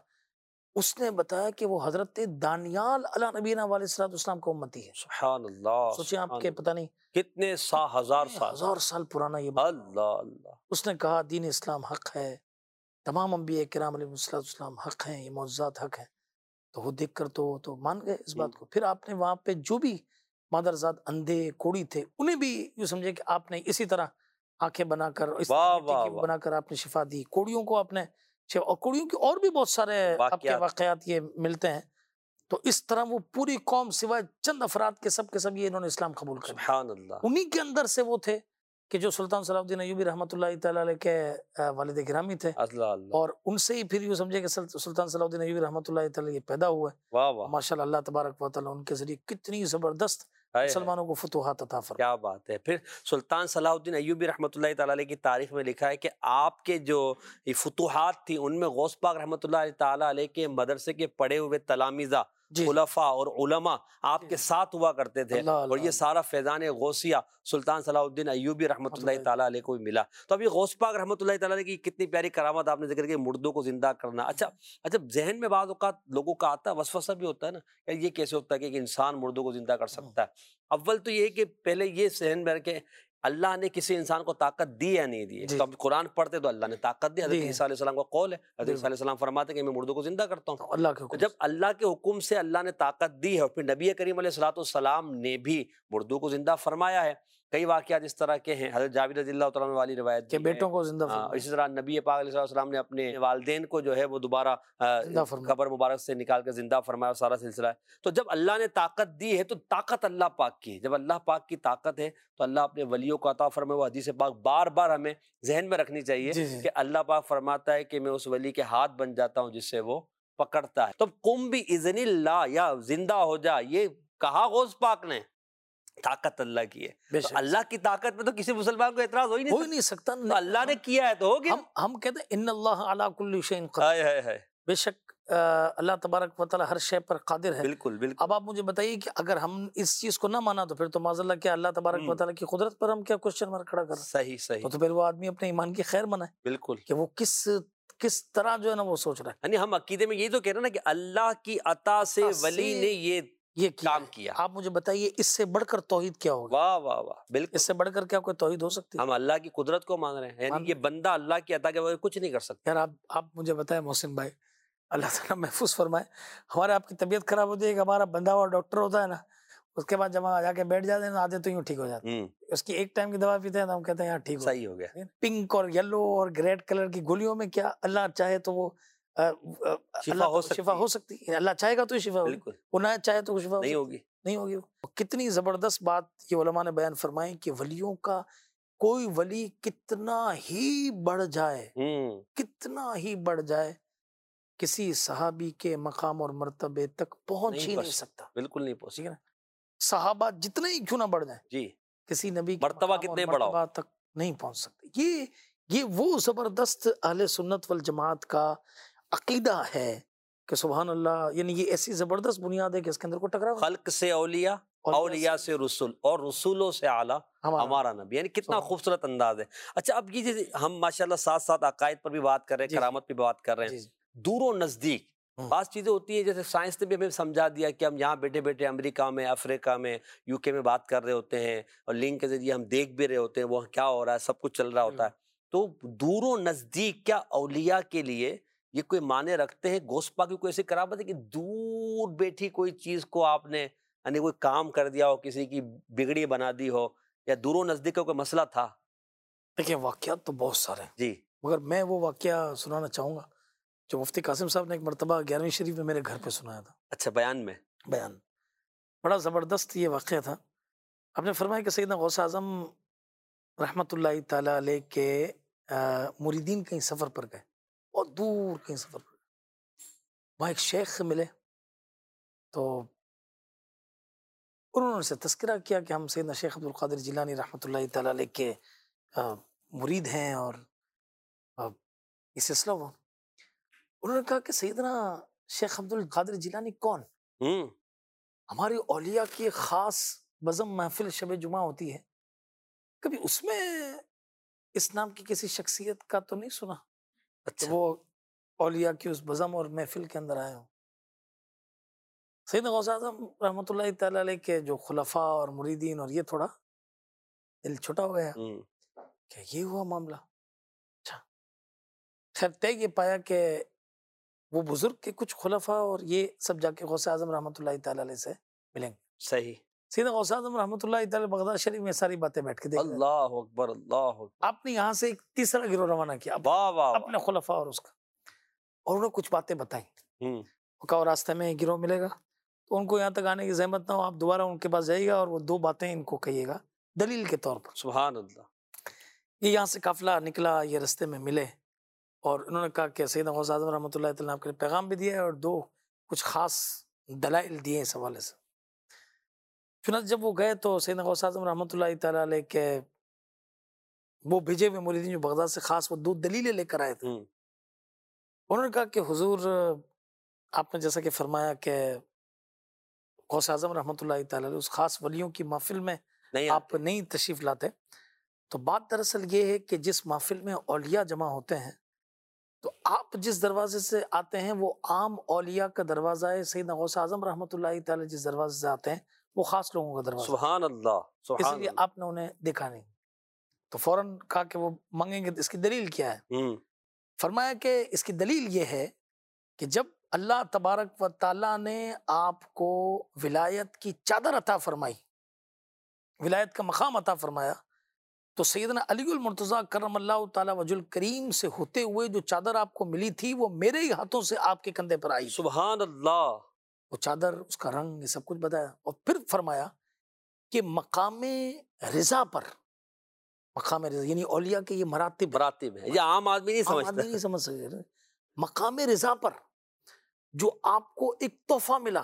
اس نے بتایا کہ وہ حضرت دانیال علیہ نبینا علیہ الصلوۃ والسلام کا امتی ہے. سبحان اللہ. سوچیں آپ کے پتہ نہیں کتنے ہزار سال پرانا یہ. اللہ اللہ. اس نے کہا دین اسلام حق ہے، تمام انبیاء کرام علیہ الصلوۃ والسلام حق ہیں، یہ معجزات حق ہیں. تو وہ دیکھ کر تو مان گئے اس بات کو. پھر آپ نے وہاں پہ جو بھی مادرزاد اندھے کوڑی تھے انہیں بھی یوں سمجھے کہ آپ نے اسی طرح آنکھیں بنا کر بنا کر آپ نے شفا دی. کوڑیوں کو آپ نے اور کوڑیوں کی اور بھی بہت سارے آپ کے واقعات یہ ملتے ہیں. تو اس طرح وہ پوری قوم سوائے چند افراد کے سب یہ انہوں نے اسلام قبول کر. سبحان اللہ. انہی کے اندر سے وہ تھے کہ جو سلطان صلاح الدین ایوبی رحمۃ اللہ تعالی علیہ کے والد گرامی تھے، اور ان سے ہی پھر یوں سمجھے کہ سلطان صلاح الدین ایوبی رحمۃ اللہ تعالی یہ پیدا ہوئے. ماشاءاللہ اللہ تبارک و تعالی ان کے ذریعے کتنی زبردست مسلمانوں کو فتوحات عطا فرمائے. کیا بات ہے. پھر سلطان صلاح الدین ایوبی رحمۃ اللہ تعالی علیہ کی تاریخ میں لکھا ہے کہ آپ کے جو فتوحات تھی ان میں غوث پاک رحمۃ اللہ تعالی علیہ کے مدرسے کے پڑھے ہوئے تلامذہ، خلفاء اور علماء آپ کے ساتھ ہوا کرتے تھے. اور یہ سارا فیضان غوثیہ سلطان صلاح الدین ایوبی رحمۃ اللہ تعالی علیہ کو ملا. تو اب یہ غوث پاک رحمۃ اللہ تعالی علیہ کی کتنی پیاری کرامت آپ نے ذکر کی، مردوں کو زندہ کرنا. اچھا ذہن میں بعض اوقات لوگوں کا آتا ہے، وسوسہ بھی ہوتا ہے نا کہ یہ کیسے ہوتا ہے کہ ایک انسان مردوں کو زندہ کر سکتا ہے. اول تو یہ کہ پہلے یہ ذہن میں رکھیں اللہ نے کسی انسان کو طاقت دی یا نہیں دی. تو اب قرآن پڑھتے تو اللہ نے طاقت دی. حضرت عیسیٰ علیہ السلام کا قول ہے، حضرت عیسیٰ علیہ السلام فرماتے کہ میں مردوں کو زندہ کرتا ہوں اللہ کے حکم. جب اللہ کے حکم سے اللہ نے طاقت دی ہے، اور پھر نبی کریم علیہ الصلوۃ والسلام نے بھی مردوں کو زندہ فرمایا ہے. کئی واقعات اس طرح کے ہیں. حضرت جابر رضی اللہ تعالیٰ عنہ والی روایت کہ بیٹوں کو زندہ فرمایا. اسی طرح نبی پاک علیہ السلام نے اپنے والدین کو جو ہے وہ دوبارہ قبر مبارک سے نکال کر زندہ فرمایا، سارا سلسلہ ہے. تو جب اللہ نے طاقت دی ہے تو طاقت اللہ پاک کی ہے. جب اللہ پاک کی طاقت ہے تو اللہ اپنے ولیوں کو عطا فرمائے. وہ حدیث پاک بار بار ہمیں ذہن میں رکھنی چاہیے کہ اللہ پاک فرماتا ہے کہ میں اس ولی کے ہاتھ بن جاتا ہوں جس سے وہ پکڑتا ہے. تو قم بِإِذْنِ اللہ، یا زندہ ہو جا، یہ کہا غوث پاک نے، طاقت اللہ کی ہے. تو اللہ کی طاقت میں تو کسی مسلمان کو اعتراض ہو ہی نہیں سکتا. تو اللہ نے کیا ہے تو ہو گیا. ہم کہتے ہیں ان اللہ علی کل شیء قدیر. بے شک اللہ تبارک و تعالی ہر شے پر قادر ہے. بالکل. اب آپ مجھے بتائیے کہ اگر ہم اس چیز کو نہ مانا تو پھر تو معاذ اللہ کیا اللہ تبارک و تعالی کی قدرت پر ہم کیا کوشچن مارک کھڑا کر رہے ہیں. صحیح. تو پھر وہ آدمی اپنے ایمان کی خیر منائے. بالکل. کہ وہ کس طرح جو ہے نا وہ سوچ رہا ہے. یعنی ہم عقیدے میں یہی تو کہہ رہے ہیں نا کہ اللہ کی عطا سے ولی نے یہ کام کیا. آپ مجھے بتائیے اس سے بڑھ کر توحید کیا ہوگا؟ واہ. بالکل. اس سے بڑھ کر کیا کوئی توحید ہو سکتی ہے؟ ہم اللہ کی قدرت کو مان رہے ہیں. یعنی یہ بندہ اللہ کی عطا کے بغیر کچھ نہیں کر سکتا. یار آپ مجھے بتائیں محسن بھائی، اللہ تعالیٰ محفوظ فرمائے، ہمارے آپ کی طبیعت خراب ہوتی ہے کہ ہمارا بندہ ہوا ڈاکٹر ہوتا ہے نا، اس کے بعد جب ہم جا کے بیٹھ جاتے ہیں نا، آتے تو یوں ٹھیک ہو جاتے ہیں. اس کی ایک ٹائم کی دوا پیتے ہیں تو ہم کہتے ہیں یار ٹھیک صحیح ہو گیا. پنک اور یلو اور ریڈ کلر کی گولیوں میں کیا اللہ چاہے تو وہ شفا ہو سکتی ہے. اللہ چاہے گا تو شفا ہوگی، وہ نہ چاہے تو شفا نہیں ہوگی. کتنی زبردست بات یہ علماء نے بیان فرمائی کہ ولیوں کا کوئی ولی کتنا ہی بڑھ جائے کسی صحابی کے مقام اور مرتبے تک پہنچ ہی نہیں سکتا. بالکل نہیں پہنچ سکتا. صحابہ جتنے ہی کیوں نہ بڑھ جائیں جی، کسی نبی مرتبہ کتنے بڑھاؤ تک نہیں پہنچ سکتے. یہ وہ زبردست اہل سنت والجماعت کا عقیدہ ہے کہ سبحان اللہ، یعنی یہ ایسی زبردست بنیاد ہے کہ اس کے اندر کو ٹکراؤ. خلق سے اولیاء، اولیاء سے رسول، اور رسولوں سے اعلیٰ ہمارا نبی. یعنی کتنا خوبصورت انداز ہے. اچھا اب یہ ہم ماشاءاللہ ساتھ ساتھ عقائد پر بھی بات کر رہے ہیں، کرامت پہ بھی بات کر رہے ہیں. دور و نزدیک بعض چیزیں ہوتی ہیں، جیسے سائنس نے بھی ہمیں سمجھا دیا کہ ہم یہاں بیٹھے بیٹھے امریکہ میں، افریقہ میں، UK میں بات کر رہے ہوتے ہیں، اور لنک کے ذریعے ہم دیکھ بھی رہے ہوتے ہیں وہاں کیا ہو رہا ہے، سب کچھ چل رہا ہوتا ہے. تو دور و نزدیک کیا اولیاء کے لیے یہ کوئی معنی رکھتے ہیں؟ غوث پاک کی کوئی ایسی قرابت ہے کہ دور بیٹھی کوئی چیز کو آپ نے یعنی کوئی کام کر دیا ہو، کسی کی بگڑی بنا دی ہو، یا دور و نزدیک کا کوئی مسئلہ تھا؟ دیکھیں واقعات تو بہت سارے ہیں، جی مگر میں وہ واقعہ سنانا چاہوں گا جو مفتی قاسم صاحب نے ایک مرتبہ 11ویں شریف میں میرے گھر پہ سنایا تھا، اچھا، بیان میں بیان بڑا زبردست یہ واقعہ تھا۔ آپ نے فرمایا کہ سیدنا غوث اعظم رحمۃ اللہ تعالیٰ علیہ کے مریدین کہیں سفر پر گئے، اور دور کہیں سفر پر گئے، وہاں ایک شیخ سے ملے تو انہوں نے سے تذکرہ کیا کہ ہم سیدنا شیخ عبد القادر جیلانی رحمۃ اللہ تعالیٰ علیہ کے مرید ہیں اور یہ سلسلہ ہوا۔ انہوں نے کہا کہ سیدنا شیخ عبد القادر جیلانی کون؟ ہماری اولیاء کی ایک خاص بزم محفل شب جمعہ ہوتی ہے، کبھی اس میں اس نام کی کسی شخصیت کا تو نہیں سنا کہ اچھا، وہ اولیاء کی اس بزم اور محفل کے اندر آئے ہوں۔ سیدنا غوث اعظم رحمۃ اللہ تعالیٰ علیہ کے جو خلفاء اور مریدین اور یہ تھوڑا دل چھوٹا ہو گیا کہ یہ ہوا معاملہ۔ اچھا، خیر طے یہ پایا کہ وہ بزرگ کے کچھ خلفاء اور یہ سب جا کے غوث اعظم رحمۃ اللہ تعالیٰ علیہ سے ملیں گے۔ صحیح، سیدنا غوث اعظم رحمۃ اللہ تعالیٰ بغداد شریف میں ساری باتیں بیٹھ کے دیکھ رہے تھے۔ اللہ اکبر، اللہ اکبر، آپ نے یہاں سے ایک تیسرا گروہ روانہ کیا واہ واہ اپنے خلفاء اور اس کا، اور انہوں نے کچھ باتیں بتائیں۔ واہ، وہ کہا راستے میں گروہ ملے گا تو ان کو یہاں تک آنے کی زحمت نہ ہو، آپ دوبارہ ان کے پاس جائیے گا اور وہ دو باتیں ان کو کہیے گا دلیل کے طور پر۔ سبحان اللہ۔ یہ یہاں سے قافلہ نکلا، یہ رستے میں ملے اور انہوں نے کہا کہ سیدنا غوث اعظم رحمۃ اللہ تعالیٰ آپ کے لیے پیغام بھی دیا ہے اور دو کچھ خاص دلائل دیے اس حوالے سے۔ چنانچہ جب وہ گئے تو سیدنا غوث اعظم رحمۃ اللہ تعالیٰ علیہ کے وہ بھیجے ہوئے مریدین جو بغداد سے خاص وہ دو دلیلیں لے کر آئے تھے، انہوں نے کہا کہ حضور آپ نے جیسا کہ فرمایا کہ غوث اعظم رحمۃ اللہ تعالیٰ علیہ اس خاص ولیوں کی محفل میں نہیں آپ نہیں تشریف لاتے، تو بات دراصل یہ ہے کہ جس محفل میں اولیاء جمع ہوتے ہیں تو آپ جس دروازے سے آتے ہیں وہ عام اولیاء کا دروازہ ہے، سیدنا غوث اعظم رحمۃ اللہ تعالیٰ جس دروازے سے آتے ہیں وہ خاص لوگوں کا دروازہ ہے، سبحان اللہ، اس سبحان لیے اللہ۔ آپ نے انہیں دیکھا نہیں۔ تو فوراً کہا کہ وہ مانگیں گے اس کی دلیل کیا ہے؟ فرمایا کہ اس کی دلیل یہ ہے کہ جب اللہ تبارک و تعالیٰ نے آپ کو ولایت کی چادر عطا فرمائی، ولایت کا مقام عطا فرمایا، تو سیدنا علی المرتضیٰ کرم اللہ تعالیٰ وجہ الکریم سے ہوتے ہوئے جو چادر آپ کو ملی تھی وہ میرے ہی ہاتھوں سے آپ کے کندھے پر آئی۔ سبحان اللہ۔ وہ چادر، اس کا رنگ، یہ سب کچھ بتایا، اور پھر فرمایا کہ مقام رضا پر، مقام رضا یعنی اولیاء کے یہ مراتب مراتب ہے، یہ عام آدمی نہیں عام سمجھتا۔ آدمی نہیں سمجھ سکتے۔ مقام رضا پر جو آپ کو ایک تحفہ ملا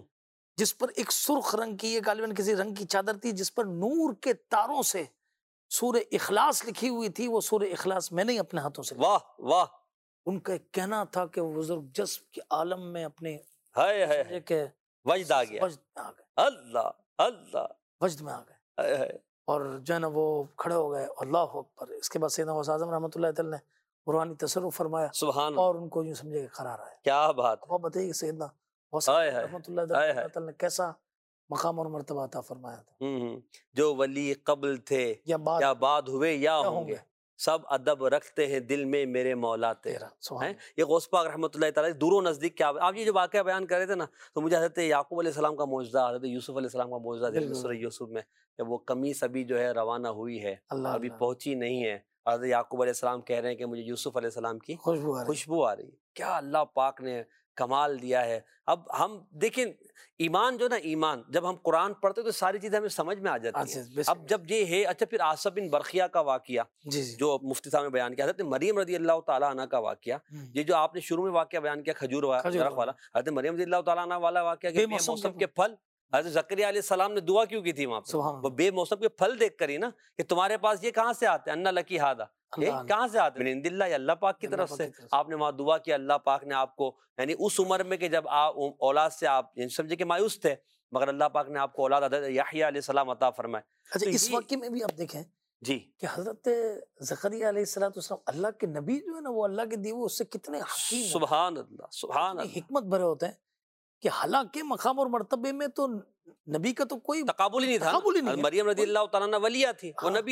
جس پر ایک سرخ رنگ کی، یہ غالباً کسی رنگ کی چادر تھی جس پر نور کے تاروں سے سورہ اخلاص لکھی ہوئی تھی، وہ سورہ اخلاص میں نے اپنے ہاتھوں سے لکھی۔ واہ واہ، ان کا ایک کہنا تھا کہ وہ بزرگ جذب کے عالم میں اپنے ہائے ہائے، کہ وجد آ گیا، وجد میں آ گئے، اللہ اللہ، وجد میں آ گئے، ہائے ہائے، اور جو ہے نا وہ کھڑے ہو گئے، اللہ اکبر۔ اس کے بعد سیدنا غوث اعظم رحمۃ اللہ تعالیٰ نے روحانی تصرف فرمایا سبحان اللہ، اور ان کو یوں سمجھے کہ قرار آیا۔ کیا بات ہے، وہ بتائیے کہ سیدنا غوث ہائے اعظم ہائے، رحمۃ اللہ ہائے ہائے۔ تعالیٰ نے کیسا مقام اور مرتبہ عطا فرمایا تھا۔ جو ولی قبل تھے یا بات یا بعد ہوئے یا کیا ہوں گے، سب ادب رکھتے ہیں دل میں میرے مولا تیرا۔ تیرا، سبحان ہیں یہ غوث پاک رحمۃ اللہ تعالیٰ دور و نزدیک کیا آپ یہ جو واقعہ بیان کر رہے تھے نا، تو مجھے حضرت یعقوب علیہ السلام کا معجزہ، حضرت یوسف علیہ السلام کا معجزہ بالکل۔ سورہ یوسف میں کہ وہ قمیص ابھی جو ہے روانہ ہوئی ہے، اللہ ابھی اللہ، پہنچی نہیں ہے، حضرت یعقوب علیہ السلام کہہ رہے ہیں کہ مجھے یوسف علیہ السلام کی خوشبو آ رہی ہے۔ خوشبو آ رہی ہے۔ کیا اللہ پاک نے کمال دیا ہے۔ اب ہم دیکھیں ایمان جو نا، ایمان جب ہم قرآن پڑھتے تو ساری چیزیں ہمیں سمجھ میں آ جاتی ہیں۔ اب جب یہ ہے، اچھا پھر آصف بن برقیہ کا واقعہ جی جی، جو مفتی صاحب نے بیان کیا، حضرت مریم رضی اللہ تعالیٰ عنہ کا واقعہ، یہ جو آپ نے شروع میں واقعہ بیان کیا کھجور درخت والا، حضرت مریم رضی اللہ تعالیٰ عنہ والا واقعہ کہ بے بے موسم موسم کے پھل، حضرت زکریا علیہ السلام نے دعا کیوں کی تھی وہاں پہ؟ سبحان وہ بے موسم کے پھل دیکھ کر ہی نا کہ تمہارے پاس یہ کہاں سے آتے ہیں، انا لکی ہادا، یہ کہاں سے آتے ہیں؟ من عند اللہ، یا اللہ پاک کی طرف سے۔ آپ نے وہاں دعا کی، اللہ پاک نے آپ کو یعنی اس عمر میں کہ جب آپ اولاد سے آپ سمجھے کہ مایوس تھے، مگر اللہ پاک نے آپ کو اولاد حضرت یحییٰ علیہ السلام عطا فرمائے۔ اچھا اس واقعے میں بھی آپ دیکھیں جی کہ حضرت زکریا علیہ السلام اللہ کے نبی جو ہے نا، وہ اللہ کے دیے ہوئے اس سے کتنے حکیم ہیں، سبحان اللہ، سبحان کتنی اللہ، حکمت بھرے ہوتے ہیں کہ حالانکہ مقام اور مرتبے میں تو نبی کا تو کوئی تقابل ہی نہیں تھا تقابل ہی نا۔ نہیں ہے۔ مریم رضی اللہ تعالیٰ عنہ ولیہ تھی، وہ ہاں۔ نبی تھے،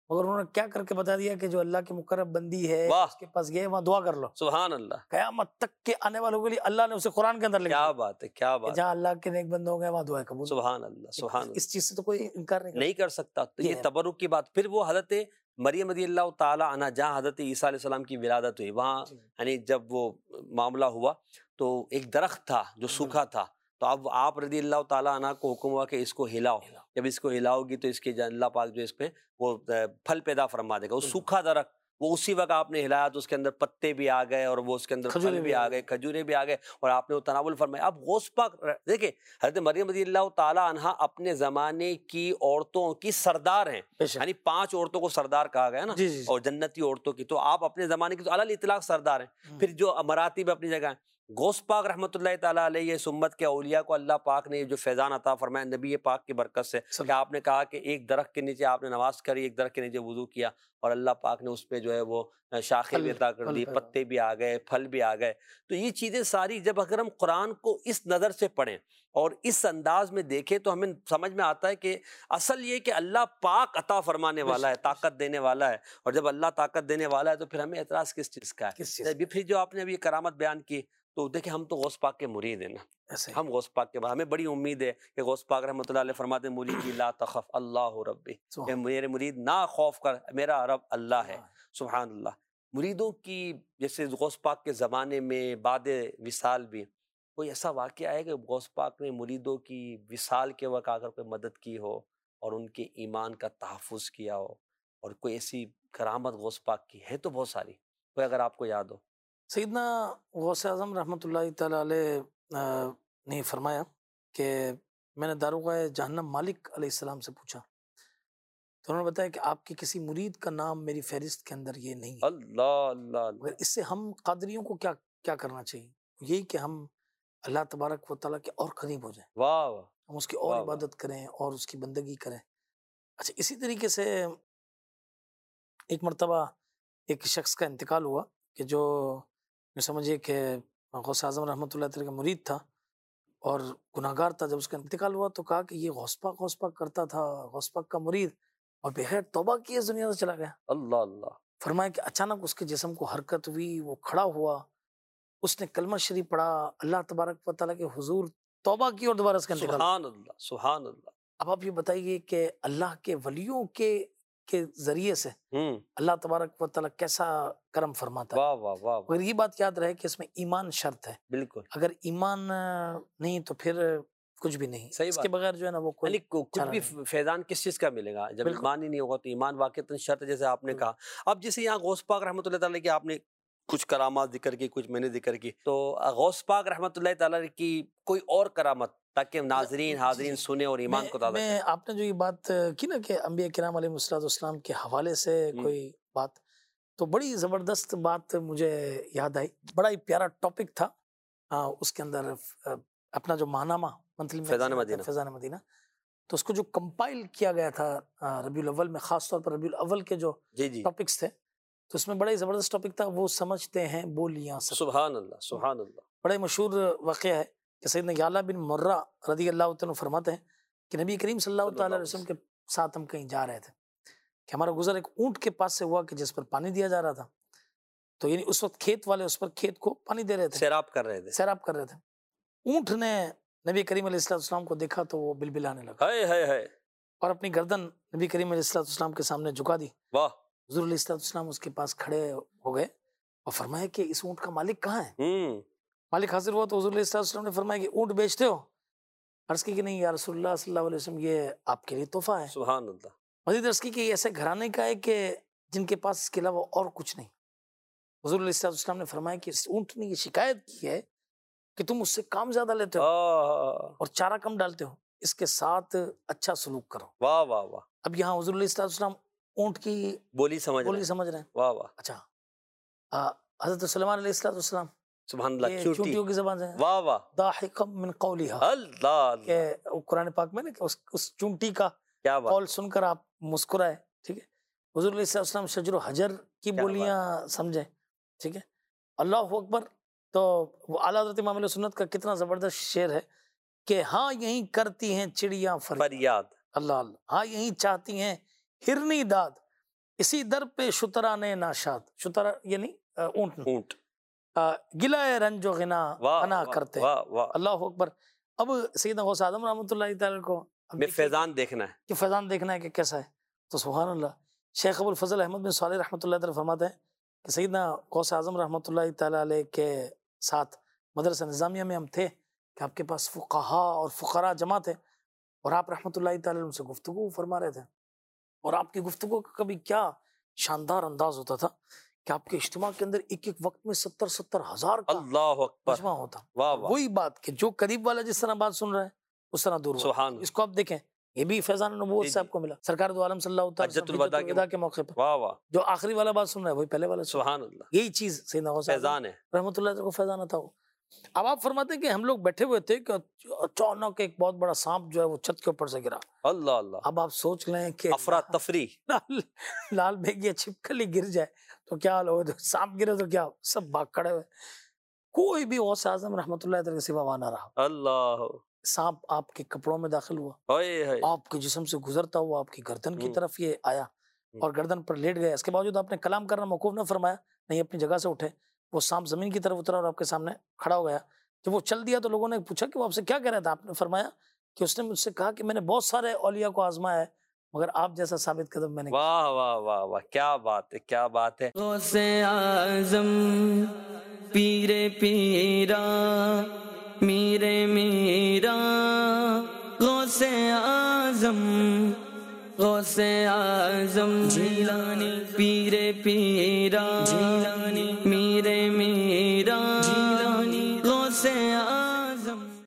مگر انہوں نے کیا کر کے بتا دیا کہ جو اللہ کے مقرب بندی ہے اس کے پاس گئے وہاں دعا کر لو. سبحان اللہ. قیامت تک کے آنے والوں کے لیے اللہ نے اسے قرآن کے اندر لکھا. کیا بات ہے، کیا بات. جہاں اللہ کے نیک بندوں گئے وہاں دعائیں قبول. سبحان اللہ، سبحان اللہ. اس چیز سے تو کوئی انکار نہیں کر سکتا. تو یہ تبرک کی بات. پھر وہ حضرت مریم رضی اللہ تعالی عنہا جہاں حضرت عیسیٰ علیہ السلام کی ولادت ہوئی، وہاں یعنی جب وہ معاملہ ہوا تو ایک درخت تھا جو سوکھا تھا، تو اب آپ رضی اللہ تعالیٰ عنہ کو حکم ہوا کہ اس کو ہلاؤ. جب اس کو ہلاؤ گی تو اس کے اللہ پاک جو اس پہ وہ پھل پیدا فرما دے گا. وہ سوکھا درخت وہ اسی وقت آپ نے ہلایا تو اس کے اندر پتے بھی آ گئے اور وہ اس کے اندر پھل بھی آ گئے، کھجورے بھی آ گئے، اور آپ نے وہ تناول فرمایا. اب غوث پاک دیکھیں حضرت مریم رضی اللہ تعالیٰ عنہا اپنے زمانے کی عورتوں کی سردار ہیں، یعنی 5 عورتوں کو سردار کہا گیا نا، اور جنتی عورتوں کی. تو آپ اپنے زمانے کی تو علی الاطلاق سردار ہیں. پھر جو مراتب اپنی جگہ ہیں. غوث پاک رحمۃ اللہ تعالیٰ علیہ اس امت کے اولیاء کو اللہ پاک نے جو فیضان عطا فرمایا نبی پاک کی برکت سے، کہ آپ نے کہا کہ ایک درخت کے نیچے آپ نے نماز کری، ایک درخت کے نیچے وضو کیا، اور اللہ پاک نے اس پہ جو ہے وہ شاخیں بھی عطا کر دی، پتے بھی آ گئے، پھل بھی آ گئے. تو یہ چیزیں ساری جب اگر ہم قرآن کو اس نظر سے پڑھیں اور اس انداز میں دیکھیں تو ہمیں سمجھ میں آتا ہے کہ اصل یہ کہ اللہ پاک عطا فرمانے والا ہے، طاقت دینے والا ہے. اور جب اللہ طاقت دینے والا ہے تو پھر ہمیں اعتراض کس چیز کا ہے؟ پھر جو آپ نے ابھی یہ کرامت بیان کی تو دیکھیں ہم تو غوث پاک کے مرید ہیں نا، ہم غوث پاک کے بعد ہمیں بڑی امید ہے کہ غوث پاک رحمۃ اللہ علیہ فرماتے ہیں مریدی لا تخف اللہ ربی، کہ میرے مرید نہ خوف کر، میرا رب اللہ ہے. سبحان اللہ. مریدوں کی جیسے غوث پاک کے زمانے میں بعد وصال بھی کوئی ایسا واقعہ ہے کہ غوث پاک نے مریدوں کی وصال کے وقت آ کر کوئی مدد کی ہو اور ان کے ایمان کا تحفظ کیا ہو، اور کوئی ایسی کرامت غوث پاک کی ہے؟ تو بہت ساری، کوئی اگر آپ کو یاد ہو. سیدنا غوث اعظم رحمۃ اللہ تعالیٰ علیہ نے فرمایا کہ میں نے داروغہ جہنم مالک علیہ السلام سے پوچھا تو انہوں نے بتایا کہ آپ کے کسی مرید کا نام میری فہرست کے اندر یہ نہیں ہے. اللہ اللہ. مگر اس سے ہم قادریوں کو کیا کرنا چاہیے؟ یہی کہ ہم اللہ تبارک و تعالیٰ کے اور قریب ہو جائیں. واہ واہ. ہم اس کی اور عبادت کریں اور اس کی بندگی کریں. اچھا، اسی طریقے سے ایک مرتبہ ایک شخص کا انتقال ہوا کہ جو سمجھیے کہ غوث اعظم رحمۃ اللہ تعالیٰ کا مرید تھا اور گناہگار تھا. جب اس کا انتقال ہوا تو کہا کہ یہ غوث پاک کرتا تھا، غوث پاک کا مرید، اور بغیر توبہ کیے اس دنیا سے چلا گیا. اللہ اللہ. فرمایا کہ اچانک اس کے جسم کو حرکت ہوئی، وہ کھڑا ہوا، اس نے کلمہ شریف پڑھا، اللہ تبارک و تعالیٰ کے حضور توبہ کی اور دوبارہ اس کا انتقال. سبحان اللہ، سبحان اللہ. اب آپ یہ بتائیے کہ اللہ کے ولیوں کے ذریعے سے اللہ تبارک و تعالیٰ کیسا کرم فرماتا ہے. واہ واہ واہ. مگر یہ بات یاد رہے کہ اس میں ایمان شرط ہے. بالکل. اگر ایمان نہیں تو پھر کچھ بھی نہیں. اس کے بغیر جو ہے نا وہ کچھ بھی فیضان کس چیز کا ملے گا جب ایمان ہی نہیں ہوگا. تو ایمان واقعتاً شرط ہے جیسے آپ نے کہا. اب جیسے یہاں غوث پاک رحمۃ اللہ تعالیٰ کی آپ نے کچھ کرامات ذکر کی، کچھ میں نے ذکر کی، تو غوث پاک رحمۃ اللہ تعالیٰ کی کوئی اور کرامت تاکہ ناظرین حاضرین سنیں اور ایمان کو تازہ کریں. آپ نے جو یہ بات کی نا کہ انبیاء کرام علیہ السلام کے حوالے سے کوئی بات، تو بڑی زبردست بات مجھے یاد آئی. بڑا ہی پیارا ٹاپک تھا اس کے اندر اپنا جو ماہنامہ فیضان مدینہ، تو اس کو جو کمپائل کیا گیا تھا ربیع الاول میں، خاص طور پر ربیع الاول کے جو ٹاپکس تھے، تو اس میں بڑا ہی زبردست ٹاپک تھا، وہ سمجھتے ہیں بولیاں سب. سبحان اللہ، سبحان اللہ. بڑا مشہور واقعہ ہے کہ سیدنا یعلا بن مرہ رضی اللہ تعالیٰ فرماتے ہیں کہ نبی کریم صلی اللہ تعالیٰ علیہ وسلم کے ساتھ ہم کہیں جا رہے تھے کہ ہمارا گزر ایک اونٹ کے پاس سے ہوا کہ جس پر پانی دیا جا رہا تھا. تو یعنی اس وقت کھیت والے اس پر کھیت کو پانی دے رہے تھے، سیراب کر رہے تھے. اونٹ نے نبی کریم علیہ السلام کو دیکھا تو وہ بلبلانے لگا اور اپنی گردن نبی کریم علیہ السلام کے سامنے جھکا دی. واہ. حضور علیہ السلام اس کے پاس کھڑے ہو گئے اور فرمایا کہ اس اونٹ کا مالک کہاں ہے؟ مالک حاضر ہوا تو حضور علیہ السلام نے فرمایا کہ اونٹ بیچتے ہو؟ عرض کی کہ نہیں یا رسول اللہ صلی اللہ علیہ وسلم، یہ آپ کے لیے تحفہ ہے. سبحان اللہ. مزید عرض کی کہ یہ ایسے گھرانے کا ہے کہ جن کے پاس اس کے علاوہ اور کچھ نہیں. حضور علیہ السلام نے فرمایا کہ اس اونٹ نے یہ شکایت کی ہے کہ تم اس سے کام زیادہ لیتے ہو اور چارہ کم ڈالتے ہو، اس کے ساتھ اچھا سلوک کرو. واہ واہ واہ. اب یہاں حضور علیہ السلام اونٹ کی بولی سمجھ رہے ہیں. واہ واہ. اچھا، حضرت سلیمان علیہ السلام سبحان اللہ چونٹیوں کی زبان سے واہ واہ ضاحکا من قولها. اللہ. کہ قرآن پاک میں نا کہ اس چونٹی کا قول سن کر آپ مسکرائے. ٹھیک ہے، حضور علیہ السلام شجر و حجر کی بولیاں سمجھے. ٹھیک ہے، اللہ اکبر. تو وہ اعلیٰ حضرت امام علیہ سنت کا کتنا زبردست شعر ہے کہ ہاں یہیں کرتی ہیں چڑیاں فریاد. اللہ اللہ. ہاں یہیں چاہتی ہیں ہرنی داد. اسی در پہ شتران ناشاد، شترا یعنی اونٹ، اونٹ گلہ رنج و غنا غنا کرتے ہیں۔ واہ واہ، اللہ اکبر۔ اب سیدنا غوث اعظم رحمۃ اللہ تعالی کو میں فیضان دیکھنا ہے کہ فیضان دیکھنا ہے کہ کیسا ہے، تو سبحان اللہ، شیخ ابو الفضل احمد بن صالح رحمۃ اللہ تعالی فرماتے ہیں کہ سیدنا غوث اعظم رحمۃ اللہ تعالی علیہ کے ساتھ مدرسہ نظامیہ میں ہم تھے کہ آپ کے پاس فقہا اور فقراء جمع تھے، اور آپ رحمۃ اللہ تعالی ان سے گفتگو فرما رہے تھے، اور آپ کی گفتگو کا کبھی کیا شاندار انداز ہوتا تھا کہ آپ کے اجتماع کے اندر ایک ایک وقت میں 70 ہزار کا اللہ اکبر، مجمع ہوتا۔ واہ واہ، وہی بات کہ جو قریب والا جس طرح بات سن رہا ہے اس طرح دور والا۔ سبحان اس کو آپ دیکھیں، یہ بھی فیضان نبوت سے آپ کو ملا، سرکار دو عالم صلی اللہ تعالی حجۃ وسلم الوداع کے موقع پر واہ واہ، جو آخری والا بات سن رہا ہے وہی پہلے والا سن رہا سبحان اللہ، ہے۔ یہی چیز سیدنا غوث اعظم فیضان ہے، رحمۃ اللہ کو فیضان تھا وہ۔ اب آپ فرماتے ہیں کہ ہم لوگ بیٹھے ہوئے تھے کہ اچانک ایک بہت بڑا سانپ جو ہے وہ چھت کے اوپر سے گرا۔ اللہ اللہ، اب آپ سوچ لیں کہ افراتفری، لال بیگ یا چھپکلی گر جائے تو کیا حال ہوگا، سانپ گرے تو کیا، سب بھاگ کھڑے ہوئے، کوئی بھی غوث اعظم رحمۃ اللہ تعالی کے سوا وہاں نہ رہا۔ اللہ، سانپ آپ کے کپڑوں میں داخل ہوا، اوئے ہے، آپ کے جسم سے گزرتا ہوا آپ کی گردن کی طرف یہ آیا اور گردن پر لیٹ گیا۔ اس کے باوجود آپ نے کلام کرنا موقوف نہ فرمایا، نہیں اپنی جگہ سے اٹھے، وہ سانپ زمین کی طرف اترا اور آپ کے سامنے کھڑا ہو گیا۔ جب وہ چل دیا تو لوگوں نے پوچھا کہ وہ آپ سے کیا کہہ رہا تھا؟ آپ نے فرمایا کہ اس نے مجھ سے کہا کہ میں نے بہت سارے اولیاء کو آزمایا ہے مگر آپ جیسا ثابت قدم میں نے۔ واہ واہ واہ واہ، کیا بات ہے، کیا بات ہے۔ غوث اعظم پیر پیرا میر میرا، غوث اعظم غوث اعظم جیلانی پیر پیرا